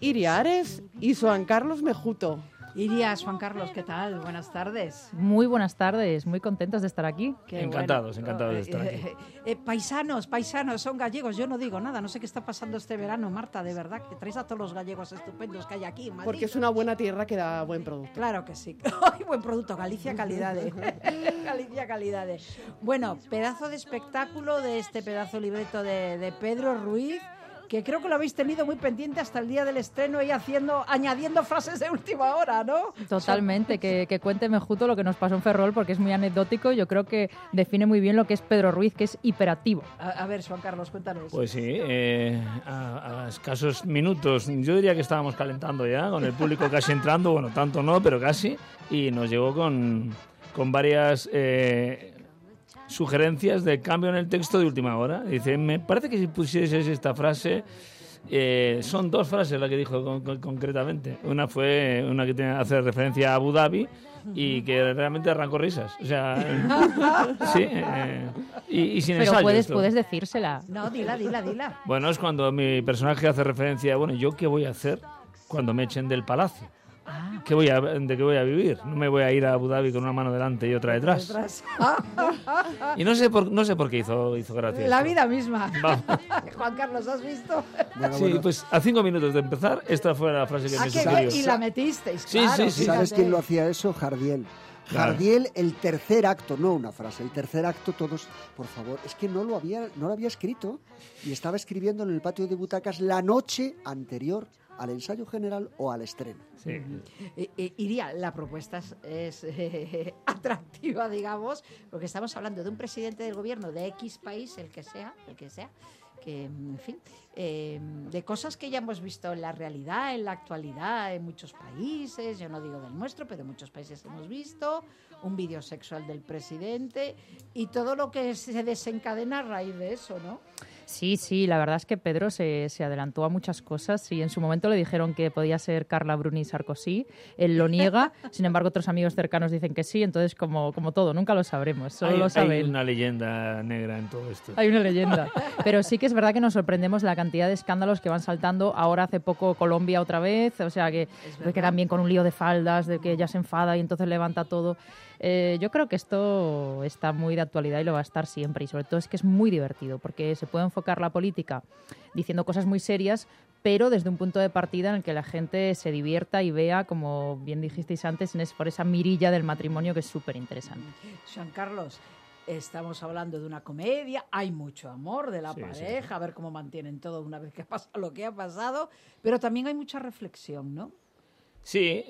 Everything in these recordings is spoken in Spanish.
Iria Ares y Juan Carlos Mejuto. Iria, Juan Carlos, ¿qué tal? Buenas tardes. Muy buenas tardes, muy contentos de estar aquí. Encantados de estar aquí. Paisanos, son gallegos, yo no digo nada, no sé qué está pasando este verano, Marta, de verdad, que traes a todos los gallegos estupendos que hay aquí en Madrid. Porque es una buena tierra que da buen producto. Claro que sí. ¡Ay, buen producto! Galicia calidades. Galicia calidades. Bueno, pedazo de espectáculo de este pedazo libreto de Pedro Ruiz, que creo que lo habéis tenido muy pendiente hasta el día del estreno y añadiendo frases de última hora, ¿no? Totalmente, que cuente Mejuto lo que nos pasó en Ferrol, porque es muy anecdótico. Yo creo que define muy bien lo que es Pedro Ruiz, que es hiperactivo. A ver, Juan Carlos, cuéntanos. Pues sí, a escasos minutos, yo diría que estábamos calentando ya, con el público casi entrando, bueno, tanto no, pero casi, y nos llegó con varias sugerencias de cambio en el texto de última hora. Dice, me parece que si pusieses esta frase, son dos frases las que dijo concretamente. Una fue una que hace referencia a Abu Dhabi y que realmente arrancó risas. O sea, sí, y sin pero ensayo. Puedes decírsela. No, dila. Bueno, es cuando mi personaje hace referencia, bueno, ¿yo qué voy a hacer cuando me echen del palacio? ¿De qué voy a vivir? No me voy a ir a Abu Dhabi con una mano delante y otra detrás. Y no sé por qué hizo gracia. La vida misma. Juan Carlos, ¿has visto? Bueno. Pues a 5 minutos de empezar, esta fue la frase que me sugirió. Y la metisteis, sí, claro. Sí. ¿Sabes quién lo hacía eso? Jardiel. Claro. Jardiel, el tercer acto, no una frase, el tercer acto, todos, por favor, es que no lo había escrito y estaba escribiendo en el patio de butacas la noche anterior al ensayo general o al estreno. Sí. Iria, la propuesta es atractiva, digamos, porque estamos hablando de un presidente del gobierno de X país, el que sea, que, en fin, de cosas que ya hemos visto en la realidad, en la actualidad, en muchos países, yo no digo del nuestro, pero en muchos países hemos visto, un vídeo sexual del presidente y todo lo que se desencadena a raíz de eso, ¿no? Sí, la verdad es que Pedro se adelantó a muchas cosas y en su momento le dijeron que podía ser Carla Bruni Sarkozy, él lo niega, sin embargo otros amigos cercanos dicen que sí, entonces como todo, nunca lo sabremos, solo lo sabe él. Hay una leyenda negra en todo esto. Hay una leyenda, pero sí que es verdad que nos sorprendemos de la cantidad de escándalos que van saltando, ahora hace poco Colombia otra vez, o sea que también con un lío de faldas, de que ella se enfada y entonces levanta todo. Yo creo que esto está muy de actualidad y lo va a estar siempre, y sobre todo es que es muy divertido porque se puede enfocar la política diciendo cosas muy serias, pero desde un punto de partida en el que la gente se divierta y vea, como bien dijisteis antes, por esa mirilla del matrimonio que es súper interesante. Juan Carlos, estamos hablando de una comedia, hay mucho amor de la pareja, sí. A ver cómo mantienen todo una vez que pasa lo que ha pasado, pero también hay mucha reflexión, ¿no? Sí,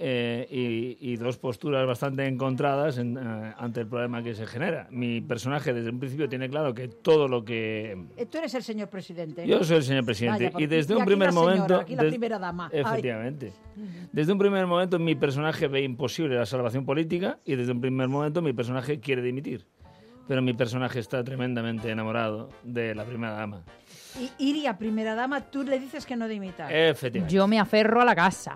y dos posturas bastante encontradas ante el problema que se genera. Mi personaje desde un principio tiene claro que todo lo que... Tú eres el señor presidente. Yo soy el señor presidente. Vaya, y desde un primer momento... Aquí la primera dama. Efectivamente. Desde un primer momento mi personaje ve imposible la salvación política y desde un primer momento mi personaje quiere dimitir. Pero mi personaje está tremendamente enamorado de la primera dama. Y Iria, primera dama, tú le dices que no dimita. Efectivamente. Yo me aferro a la casa.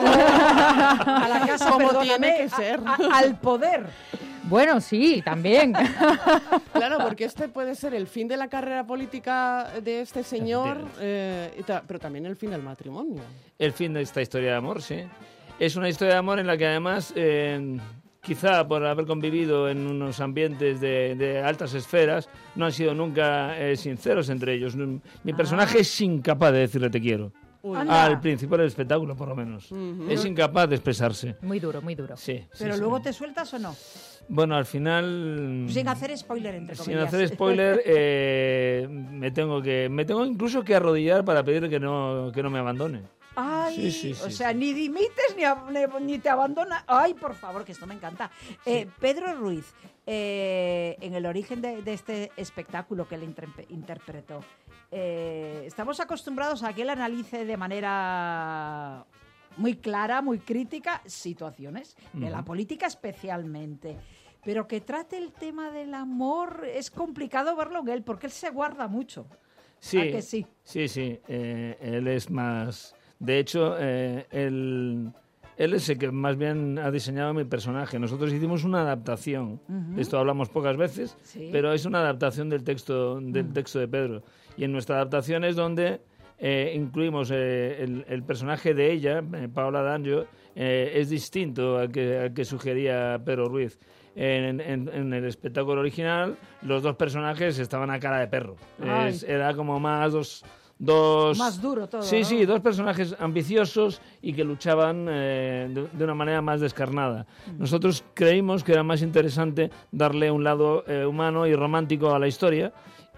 A la casa, como tiene que ser. Al poder. Bueno, sí, también. Claro, porque este puede ser el fin de la carrera política de este señor, pero también el fin del matrimonio. El fin de esta historia de amor, sí. Es una historia de amor en la que además... quizá por haber convivido en unos ambientes de altas esferas, no han sido nunca sinceros entre ellos. Mi personaje es incapaz de decirle te quiero. Al principio del espectáculo, por lo menos. Es incapaz de expresarse. Muy duro, muy duro. Sí. ¿Pero luego te sueltas o no? Bueno, al final... Sin hacer spoiler, entre comillas. Sin hacer spoiler, me tengo incluso que arrodillar para pedir que no me abandone. Ay, sí, o sea, ni dimites ni te abandonas. Ay, por favor, que esto me encanta. Sí. Pedro Ruiz, en el origen de este espectáculo que él interpretó, estamos acostumbrados a que él analice de manera muy clara, muy crítica, situaciones, de la política especialmente. Pero que trate el tema del amor, es complicado verlo en él, porque él se guarda mucho. Sí, ¿a que sí? Sí. Él es más... De hecho, él es el que más bien ha diseñado mi personaje. Nosotros hicimos una adaptación. De esto hablamos pocas veces, sí. Pero es una adaptación del texto de Pedro. Y en nuestra adaptación es donde incluimos el personaje de ella, Paola D'Angio, es distinto al que sugería Pedro Ruiz. En el espectáculo original, los dos personajes estaban a cara de perro. Era como más más duro todo. Sí, ¿no? sí, dos personajes ambiciosos y que luchaban de una manera más descarnada. Nosotros creímos que era más interesante darle un lado humano y romántico a la historia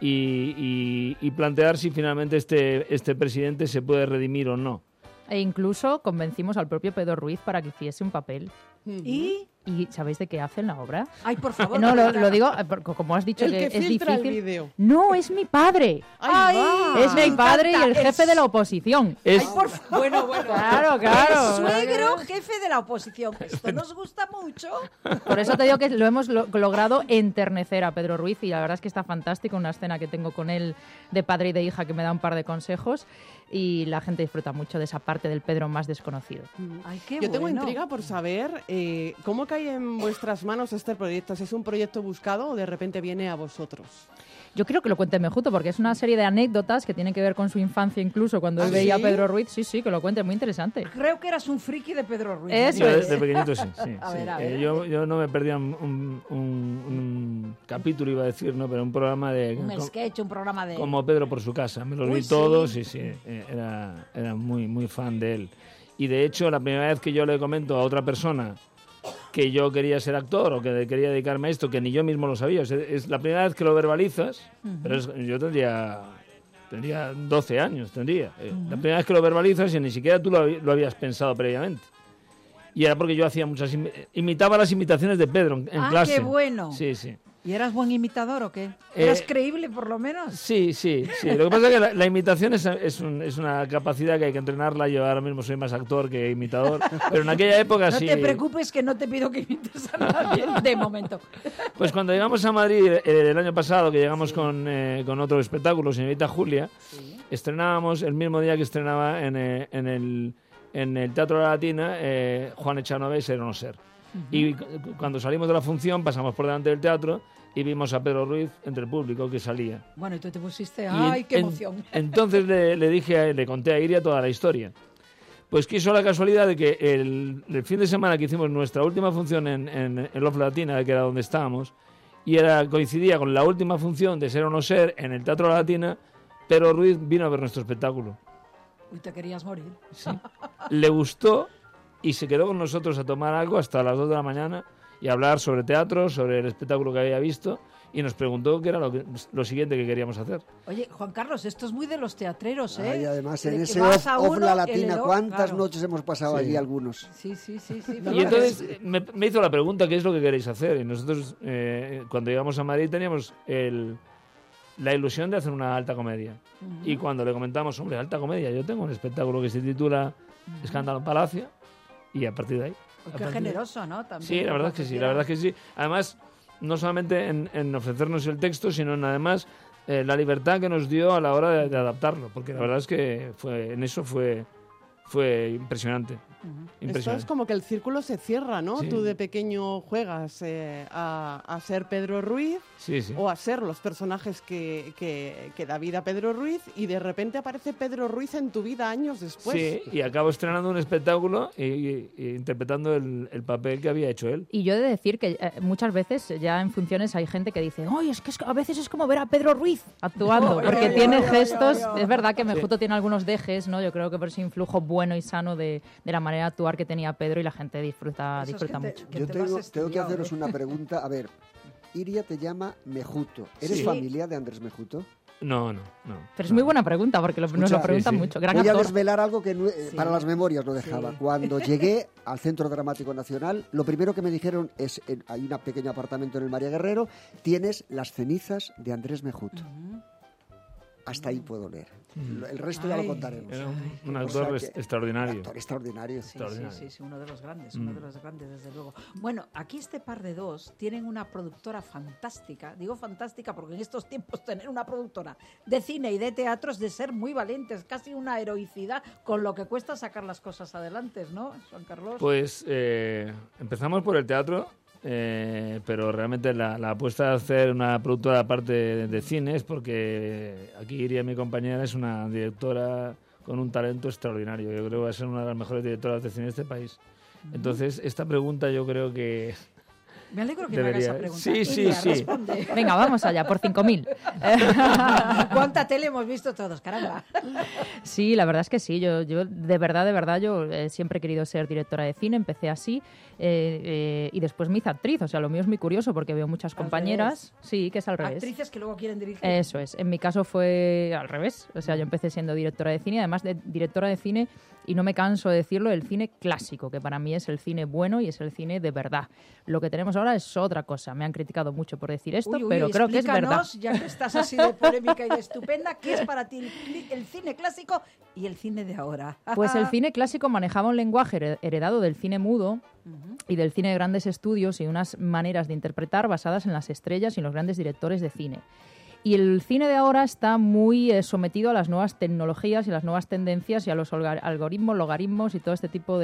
y plantear si finalmente este presidente se puede redimir o no. E incluso convencimos al propio Pedro Ruiz para que hiciese un papel. ¿Y? ¿Y sabéis de qué hace en la obra? Ay, por favor. No, lo digo, como has dicho, El que que es filtra el difícil. vídeo. No, es mi padre. ¡Ay, va! Es mi padre y el jefe de la oposición. Es, Bueno. Claro, claro. El suegro jefe de la oposición. Esto nos gusta mucho. Por eso te digo que lo hemos logrado enternecer a Pedro Ruiz y la verdad es que está fantástico, una escena que tengo con él de padre y de hija que me da un par de consejos y la gente disfruta mucho de esa parte del Pedro más desconocido. Ay, qué Yo tengo bueno. intriga por saber cómo cae en vuestras manos este proyecto. ¿Si es un proyecto buscado o de repente viene a vosotros? Yo creo que lo cuente Mejuto porque es una serie de anécdotas que tienen que ver con su infancia incluso cuando él veía ¿sí? a Pedro Ruiz. Sí, que lo cuente, muy interesante. Creo que eras un friki de Pedro Ruiz. Eso yo es. de pequeñito sí. A sí. ver, a ver. Yo no me perdía un capítulo, iba a decir, ¿no? Pero un programa de... Un sketch, un programa de... Como Pedro por su casa. Me los Uy, vi sí. todos y sí, era muy, muy fan de él. Y de hecho, la primera vez que yo le comento a otra persona que yo quería ser actor o que quería dedicarme a esto, que ni yo mismo lo sabía, es la primera vez que lo verbalizas, pero yo tendría 12 años, la primera vez que lo verbalizas y ni siquiera tú lo habías pensado previamente. Y era porque yo hacía imitaba las imitaciones de Pedro en clase. ¡Qué bueno! Sí, sí. ¿Y eras buen imitador o qué? ¿Eras creíble por lo menos? Sí. Lo que pasa es que la imitación es una capacidad que hay que entrenarla. Yo ahora mismo soy más actor que imitador, pero en aquella época No sí. te preocupes que no te pido que imites a nadie de momento. Pues cuando llegamos a Madrid el año pasado, que llegamos con otro espectáculo, Señorita Julia, estrenábamos el mismo día que estrenaba en el Teatro de la Latina Juan Echanove, Ser o no ser. Y cuando salimos de la función pasamos por delante del teatro y vimos a Pedro Ruiz entre el público que salía. Bueno, y tú te pusiste... Y ¡Ay, qué emoción! Entonces le conté a Iria toda la historia. Pues quiso la casualidad de que el fin de semana que hicimos nuestra última función en Love Latina, que era donde estábamos, y coincidía con la última función de Ser o no ser en el Teatro de la Latina, Pedro Ruiz vino a ver nuestro espectáculo. Uy, te querías morir. Sí. Le gustó y se quedó con nosotros a tomar algo hasta las 2 de la mañana y a hablar sobre teatro, sobre el espectáculo que había visto y nos preguntó qué era lo siguiente que queríamos hacer. Oye, Juan Carlos, esto es muy de los teatreros, ¿eh? Y además De en que ese vas a off uno, la el latina, hello, ¿cuántas claro. noches hemos pasado allí algunos? Sí. Y entonces me hizo la pregunta, ¿qué es lo que queréis hacer? Y nosotros, cuando llegamos a Madrid, teníamos la ilusión de hacer una alta comedia. Y cuando le comentamos, hombre, alta comedia, yo tengo un espectáculo que se titula Escándalo en Palacio, y a partir de ahí... Qué generoso, ¿no? También, Sí, la verdad es que sí. Además, no solamente en ofrecernos el texto, sino en además la libertad que nos dio a la hora de adaptarlo, porque la verdad es que fue impresionante. Esto es como que el círculo se cierra, ¿no? Sí. Tú de pequeño juegas a ser Pedro Ruiz Sí. o a ser los personajes que da vida a Pedro Ruiz y de repente aparece Pedro Ruiz en tu vida años después. Sí, y acabo estrenando un espectáculo y interpretando el papel que había hecho él. Y yo he de decir que muchas veces ya en funciones hay gente que dice, oye, es que a veces es como ver a Pedro Ruiz actuando, porque tiene gestos, es verdad que Mejuto tiene algunos dejes, ¿no? Yo creo que por ese influjo bueno y sano de la manera de actuar que tenía Pedro y la gente disfruta Eso es mucho. que Yo te lo has tengo que estudiado, haceros ¿eh? una pregunta. A ver, Iria te llama Mejuto. ¿Eres Sí. familia de Andrés Mejuto? No. Pero es muy buena pregunta porque nos lo Escucha, preguntan sí, sí. mucho. Gran Voy a actor. desvelar algo que Sí. para las memorias no dejaba. Sí. Cuando llegué al Centro Dramático Nacional, lo primero que me dijeron es, hay un pequeño apartamento en el María Guerrero, tienes las cenizas de Andrés Mejuto. Hasta ahí puedo leer. El resto ya lo Ay. contaremos. Era un O actor sea que- extraordinario. Actor extraordinario. Sí, Extraordinario. sí, uno de los grandes, desde luego. Bueno, aquí este par de dos tienen una productora fantástica. Digo fantástica porque en estos tiempos tener una productora de cine y de teatro es de ser muy valientes, casi una heroicidad con lo que cuesta sacar las cosas adelante, ¿no, Juan Carlos? Pues empezamos por el teatro pero realmente la apuesta de hacer una productora aparte de cine es porque aquí Iria, mi compañera, es una directora con un talento extraordinario. Yo creo que va a ser una de las mejores directoras de cine de este país. Entonces, esta pregunta yo creo que... Me alegro que debería... me hagas esa pregunta. Sí. Responde. Venga, vamos allá, por 5.000. ¿Cuánta tele hemos visto todos, caramba? Sí, la verdad es que sí. Yo de verdad, yo siempre he querido ser directora de cine. Empecé así y después me hice actriz. O sea, lo mío es muy curioso porque veo muchas compañeras. Sí, que es al revés. Actrices que luego quieren dirigir. Eso es. En mi caso fue al revés. O sea, yo empecé siendo directora de cine, además de directora de cine, y no me canso de decirlo, el cine clásico, que para mí es el cine bueno y es el cine de verdad. Lo que tenemos ahora es otra cosa. Me han criticado mucho por decir esto, pero creo que es verdad. Ya que estás así de polémica y de estupenda, ¿qué es para ti el cine clásico y el cine de ahora? Pues el cine clásico manejaba un lenguaje heredado del cine mudo y del cine de grandes estudios y unas maneras de interpretar basadas en las estrellas y en los grandes directores de cine. Y el cine de ahora está muy sometido a las nuevas tecnologías y las nuevas tendencias y a los algoritmos, logaritmos y todo este tipo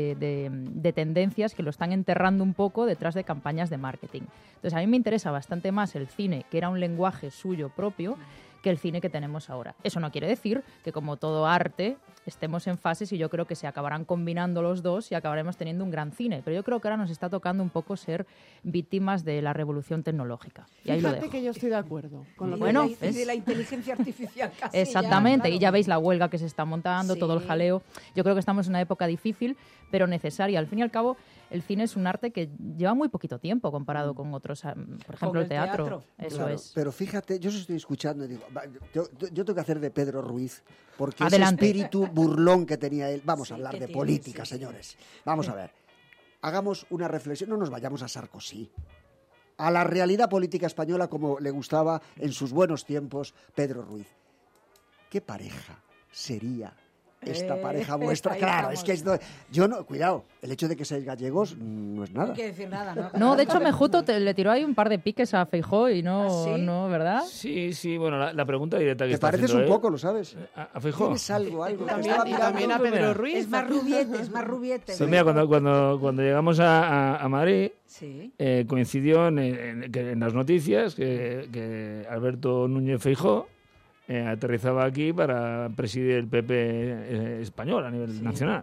de tendencias que lo están enterrando un poco detrás de campañas de marketing. Entonces, a mí me interesa bastante más el cine, que era un lenguaje suyo propio, que el cine que tenemos ahora. Eso no quiere decir que, como todo arte, estemos en fases y yo creo que se acabarán combinando los dos y acabaremos teniendo un gran cine. Pero yo creo que ahora nos está tocando un poco ser víctimas de la revolución tecnológica. Y ahí lo Fíjate dejo. que yo estoy de acuerdo con lo que Bueno, y de la inteligencia artificial casi. Exactamente, claro. y ya veis la huelga que se está montando, Sí. todo el jaleo. Yo creo que estamos en una época difícil, pero necesaria. Al fin y al cabo, el cine es un arte que lleva muy poquito tiempo comparado con otros, por ejemplo, el el teatro. teatro. Eso Claro, es. pero fíjate, yo os estoy escuchando y digo, yo tengo que hacer de Pedro Ruiz, porque Adelante. ese espíritu burlón que tenía él. Vamos a Sí, hablar que de tiene, política, sí, sí. señores. Vamos a ver. Hagamos una reflexión, no nos vayamos a Sarkozy. A la realidad política española como le gustaba en sus buenos tiempos Pedro Ruiz. ¿Qué pareja sería esta pareja vuestra? ahí Claro, estamos. es que esto, yo no, cuidado, el hecho de que seáis gallegos no es No nada. hay que decir nada, ¿no? No, de hecho, Mejuto le tiró ahí un par de piques a Feijóo y no, ¿Ah, sí? no, ¿verdad? Sí, bueno, la pregunta directa que Te está pareces haciendo un él- poco, lo sabes. ¿A Feijóo? Tienes algo. te También, estaba y mirando. también a Pedro Ruiz. Es más rubiete. Pues mira, cuando llegamos a Madrid, Sí. coincidió en las noticias que Alberto Núñez Feijóo aterrizaba aquí para presidir el PP español a nivel nacional.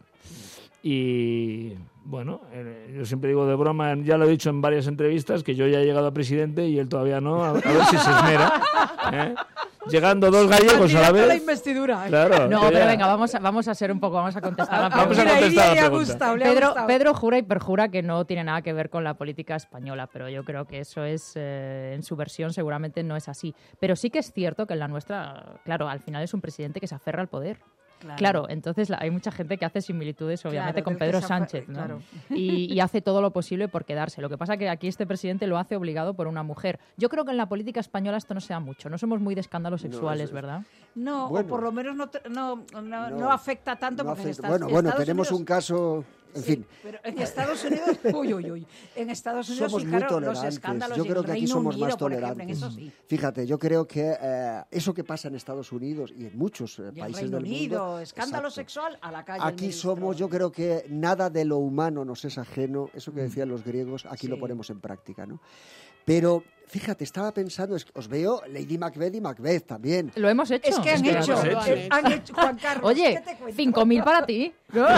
Y bueno, yo siempre digo de broma, ya lo he dicho en varias entrevistas, que yo ya he llegado a presidente y él todavía no, a ver si se esmera. ¿eh? Llegando dos gallegos a la la vez. investidura. Claro, No, que pero ya- venga, vamos a ser un poco, vamos a contestar la Vamos a pregunta. contestar la le ha pregunta. gustado, le ha gustado. Pedro jura y perjura que no tiene nada que ver con la política española, pero yo creo que eso es, en su versión seguramente no es así. Pero sí que es cierto que en la nuestra, claro, al final es un presidente que se aferra al poder. Claro, entonces hay mucha gente que hace similitudes, obviamente, Claro, con del que Pedro se Sánchez, ¿no? claro. Y hace todo lo posible por quedarse. Lo que pasa que aquí este presidente lo hace obligado por una mujer. Yo creo que en la política española esto no se da mucho. No somos muy de escándalos sexuales, eso es- ¿verdad? No, Bueno. o por lo menos no afecta tanto No porque en afecta. Estados Bueno, Estados tenemos Unidos- un caso, en Sí, fin. pero en Estados Unidos, uy. En Estados Unidos, Somos sí, muy claro, los tolerantes. escándalos Yo y creo el que aquí Reino somos Unido, más por ejemplo, tolerantes. en eso sí. Fíjate, yo creo que eso que pasa en Estados Unidos y en muchos Y el países Reino del Unido, mundo. escándalo Exacto. sexual a la calle. el Aquí ministro. somos, yo creo que nada de lo humano nos es ajeno. Eso que decían los griegos, aquí lo Sí. ponemos en práctica, ¿no? Pero, fíjate, estaba pensando, os veo Lady Macbeth y Macbeth también. Lo hemos hecho. Es que han que lo hecho, hemos hecho. han hecho, Juan Carlos. Oye, ¿qué te cuento? 5.000 para ti.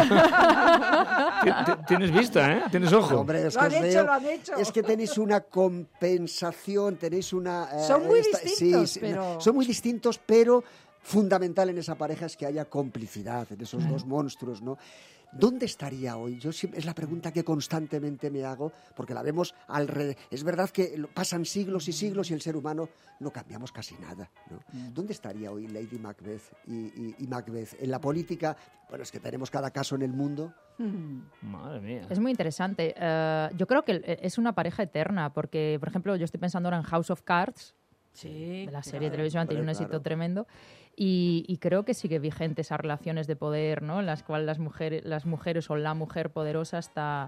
Tienes vista, ¿eh? Tienes ojo. Hombre, es Lo que han os hecho, veo- lo han hecho. Es que tenéis una compensación, tenéis una... Son muy distintos, pero- Son muy distintos, pero fundamental en esa pareja es que haya complicidad en esos dos monstruos, ¿no? ¿Dónde estaría hoy? Es la pregunta que constantemente me hago, porque la vemos alrededor. Es verdad que pasan siglos y siglos y el ser humano no cambiamos casi nada, ¿no? ¿Dónde estaría hoy Lady Macbeth y Macbeth? En la política, bueno, es que tenemos cada caso en el mundo. Madre mía. Es muy interesante. Yo creo que es una pareja eterna, porque, por ejemplo, yo estoy pensando ahora en House of Cards, Sí, de la serie de televisión, tiene un hombre, éxito claro. tremendo, y creo que sigue vigente esas relaciones de poder, ¿no? En las cuales las mujeres o la mujer poderosa está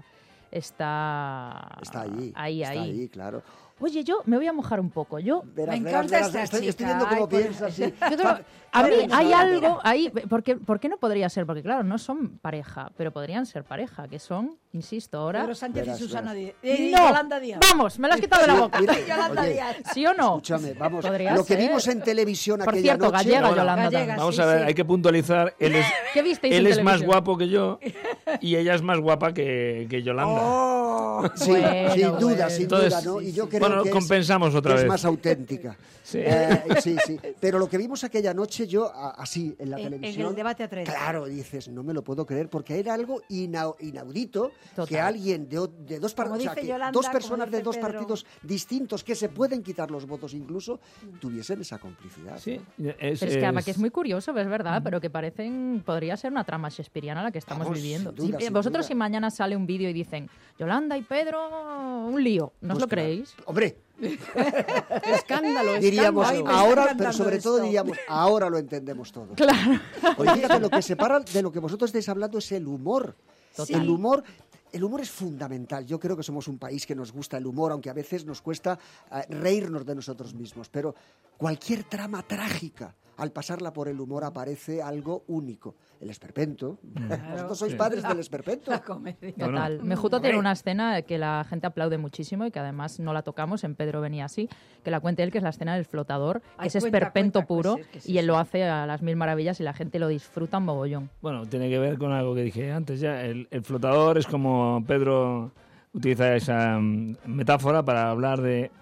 está ahí, claro. Oye, yo me voy a mojar un poco. Me encanta esta estoy chica. viendo cómo Ay, por- piensas. Sí. Yo creo- a mí hay algo ahí, ¿por qué no podría ser? Porque claro, no son pareja, pero podrían ser pareja, que son, insisto, ahora... Pedro Sánchez Verás, y Susana verás. Díaz. ¡No! Yolanda Díaz. Vamos, me lo has quitado de la boca. Mira, Yolanda oye, Díaz. ¿Sí o no? Escúchame, vamos. Podría Lo que ser. vimos en televisión Por aquella cierto, noche. gallega, Bueno, Yolanda. gallega, también. Vamos sí, a ver, sí. hay que puntualizar. ¿Qué visteis Él en es más televisión? guapo que yo y ella es más guapa que Yolanda. Oh. Sí, Bueno, sin duda, bueno. sin Entonces, duda, ¿no? Y yo creo bueno, que compensamos otra es vez. más auténtica. Sí. Sí, sí. Pero lo que vimos aquella noche, yo, así, en la En televisión... el debate a tres. Claro, dices, no me lo puedo creer, porque era algo inaudito Total. que alguien de dos Como partidos, dice Yolanda, dos como personas de dice dos Pedro. partidos distintos que se pueden quitar los votos incluso, tuviesen esa complicidad. Sí, Pero es que además que es muy curioso, es verdad, pero que podría ser una trama shakespeariana la que estamos Vamos, viviendo. sin duda, Si- sin vosotros duda. si mañana sale un vídeo y dicen Yolanda y Pedro, un lío, ¿no os lo Ostras. creéis? Hombre, Escándalo, diríamos, Ay, me escándalo. está ahora, pero encantando sobre todo esto. diríamos, ahora lo entendemos todo. Claro. Oye, fíjate, lo que separa de lo que vosotros estáis hablando es el humor. Total. El humor es fundamental. Yo creo que somos un país que nos gusta el humor, aunque a veces nos cuesta reírnos de nosotros mismos. Pero cualquier trama trágica, al pasarla por el humor, aparece algo único. El esperpento. Vosotros sois Sí. padres del esperpento. La comedia. Total. Mejuto tiene una escena que la gente aplaude muchísimo y que además no la tocamos, en Pedro venía así, que la cuente él, que es la escena del flotador, que Ay, es cuenta, esperpento cuenta, puro, pues, es que es y él eso. lo hace a las mil maravillas y la gente lo disfruta un mogollón. Bueno, tiene que ver con algo que dije antes ya. El flotador es como Pedro utiliza esa metáfora para hablar de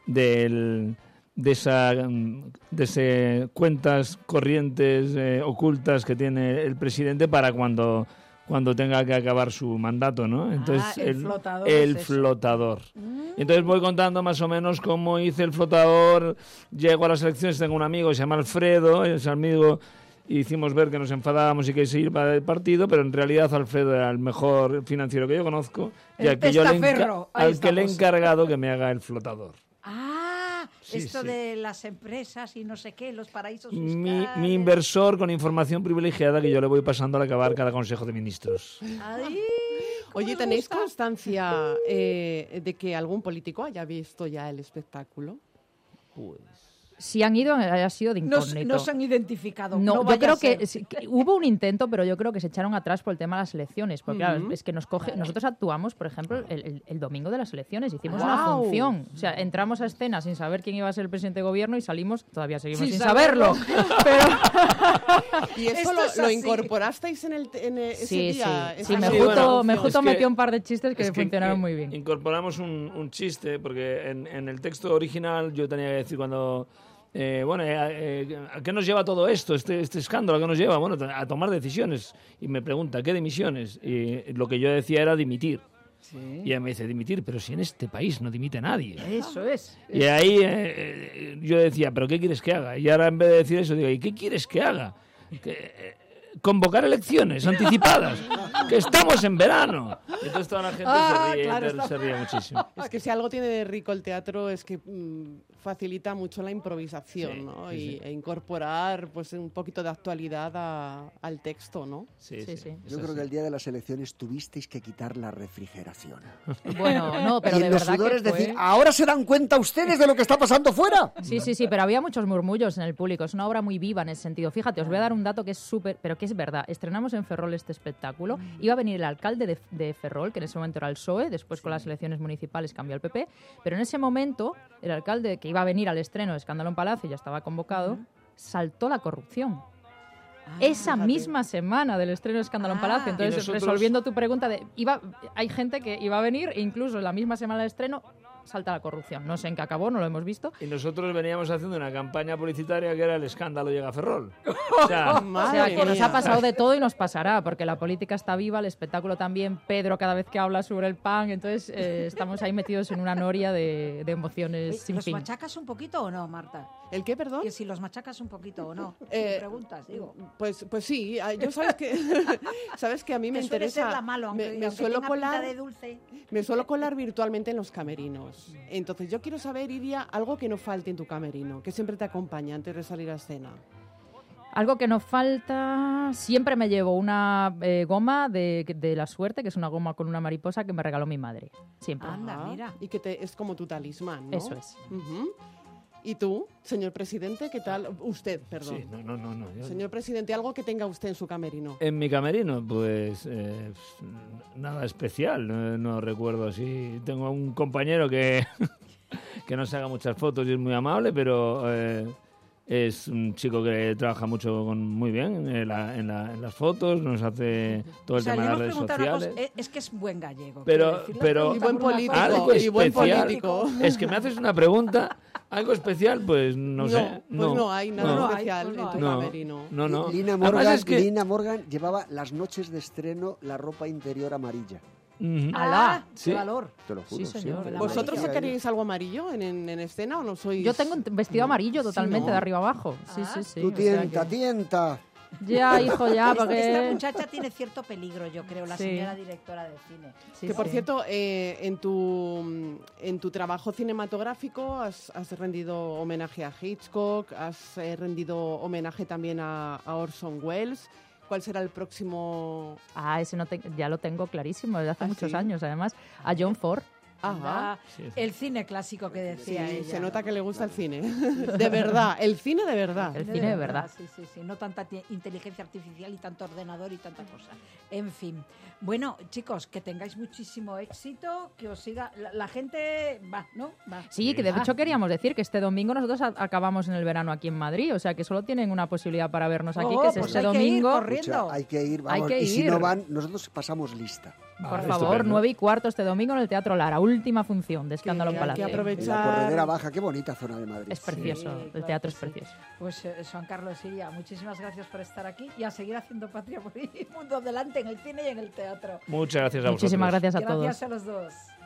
ese cuentas corrientes ocultas que tiene el presidente para cuando tenga que acabar su mandato, ¿no? Entonces el flotador el es eso. flotador. Y entonces voy contando más o menos cómo hice el flotador. Llego a las elecciones, tengo un amigo que se llama Alfredo, ese amigo hicimos ver que nos enfadábamos y que se iba del partido, pero en realidad Alfredo era el mejor financiero que yo conozco y El al que yo le testaferro, ahí al que le he estamos. encargado que me haga el flotador. Sí, Esto sí. de las empresas y no sé qué, los paraísos Mi fiscales. inversor con información privilegiada que yo le voy pasando al acabar cada Consejo de Ministros. Ay, ¿cómo Oye, me ¿tenéis gusta? constancia de que algún político haya visto ya el espectáculo? Pues Si han ido, haya sido de No, incógnito. no se han identificado. No, no yo vaya creo a ser. que, que hubo un intento, pero yo creo que se echaron atrás por el tema de las elecciones. Porque claro, es que nosotros actuamos, por ejemplo, el domingo de las elecciones. Hicimos una ¡Guau! función. O sea, entramos a escena sin saber quién iba a ser el presidente de gobierno y salimos, todavía seguimos Sin sin saberlo. saberlo. Pero ¿Y eso Esto es lo así. incorporasteis en ese sí, día? sí. esa Sí, noche? bueno, Mejuto es que- metió un par de chistes que es funcionaron muy bien. Incorporamos un chiste, porque en el texto original yo tenía que decir cuando... ¿a qué nos lleva todo esto, este escándalo? ¿A qué nos lleva? Bueno, a tomar decisiones. Y me pregunta, ¿qué dimisiones? Y lo que yo decía era dimitir. Y ella me dice, dimitir, pero si en este país no dimite nadie. Eso es. Y ahí yo decía, ¿pero qué quieres que haga? Y ahora en vez de decir eso, digo, ¿y qué quieres que haga? Convocar elecciones anticipadas, que estamos en verano. Y entonces toda la gente se ríe muchísimo. Es que si algo tiene de rico el teatro es que facilita mucho la improvisación, Sí, ¿no? sí, sí. E incorporar pues un poquito de actualidad al texto, ¿no? Sí. Yo creo que el día de las elecciones tuvisteis que quitar la refrigeración. Bueno, no, pero y de en los verdad que sudores fue... decir, ¿ahora se dan cuenta ustedes de lo que está pasando fuera? Sí, pero había muchos murmullos en el público. Es una obra muy viva en ese sentido. Fíjate, os voy a dar un dato que es súper, pero que es verdad. Estrenamos en Ferrol este espectáculo. Iba a venir el alcalde de Ferrol, que en ese momento era el PSOE, después con las elecciones municipales cambió al PP, pero en ese momento el alcalde que iba a venir al estreno de Escándalo en Palacio, ya estaba convocado, saltó la corrupción. Esa misma semana del estreno de Escándalo en Palacio. Ah. Entonces, Y nosotros- resolviendo tu pregunta, hay gente que iba a venir e incluso en la misma semana del estreno salta la corrupción. No sé en qué acabó, no lo hemos visto. Y nosotros veníamos haciendo una campaña publicitaria que era el escándalo llega a Ferrol. O sea, O sea, que nos mía. ha pasado de todo y nos pasará, porque la política está viva, el espectáculo también, Pedro cada vez que habla sobre el pan, entonces estamos ahí metidos en una noria de emociones Oye, sin ¿los fin. machacas un poquito o no, Marta? ¿El qué, perdón? Que si los machacas un poquito o no. Eh, Sin preguntas, digo. Pues sí, yo sabes que sabes que a mí me Que suele interesa ser la malo, aunque, me aunque suelo tenga pinta colar de dulce. me suelo colar virtualmente en los camerinos. Entonces yo quiero saber, Iria, algo que no falte en tu camerino, que siempre te acompaña antes de salir a escena. Algo que nos falta, siempre me llevo una goma de la suerte, que es una goma con una mariposa que me regaló mi madre. Siempre. Anda, Ajá. mira. Y que es como tu talismán, ¿no? Eso es. Ujú. ¿Y tú, señor presidente, qué tal? Usted, perdón. Sí, no. Señor presidente, algo que tenga usted en su camerino. En mi camerino, pues nada especial, no recuerdo así. Tengo un compañero que, que no se haga muchas fotos y es muy amable, pero es un chico que trabaja muy bien en las fotos, nos hace todo el O sea, tema le de hemos las redes preguntado una sociales. cosa, es que es buen gallego. Pero- quiero decir, le pero- hemos Y buen preguntado por una político. cosa. Algo Y buen especial. político. Es que me haces una pregunta, algo especial, pues no sé. Pues no hay nada No hay, especial pues no en tu hay. No. camerino. No. Lina Además Morgan, es que- Lina Morgan llevaba las noches de estreno la ropa interior amarilla. Ujú. ¡Alá! Sí. ¡Qué valor! Te lo juro. Sí, señor. siempre. ¿Vosotros Amarilla, sacaríais algo amarillo en escena o no sois...? Yo tengo un vestido amarillo totalmente, ¿no? de arriba abajo. Sí, Ah. sí. Tú o sea tienta, que- tienta. Ya, hijo, ya, Esta porque... muchacha tiene cierto peligro, yo creo, la Sí. señora directora de cine. Sí, Que por sí. cierto, en tu trabajo cinematográfico has rendido homenaje a Hitchcock, has rendido homenaje también a Orson Welles. ¿Cuál será el próximo? Ah, ese ya lo tengo clarísimo, desde hace ¿Ah, muchos sí? años, además. A John Ford. Ajá. Anda, Sí. el cine clásico que Sí, decía ella. se nota que le gusta el cine. De verdad, el cine de verdad. El cine de verdad. Sí. No tanta inteligencia artificial y tanto ordenador y tanta cosa. En fin. Bueno, chicos, que tengáis muchísimo éxito, que os siga... La gente va, ¿no? Va. Sí, que de Ah. hecho queríamos decir que este domingo nosotros acabamos en el verano aquí en Madrid, o sea que solo tienen una posibilidad para vernos aquí, Oh, que es pues este hay que ir domingo. corriendo. Escucha, hay que ir, Hay vamos. que Y si ir. no van, nosotros pasamos lista. Por Vale, favor, estupendo. 9:15 este domingo en el Teatro Lara, última función de Escándalo en hay que Palacio. aprovechar. En la Corredera Baja, qué bonita zona de Madrid. Es precioso, Sí, el claro teatro que es sí. precioso. Pues Juan Carlos Siria, muchísimas gracias por estar aquí y a seguir haciendo patria por el mundo adelante en el cine y en el teatro. Muchas gracias a vosotros. Muchísimas gracias a todos. Gracias a los dos.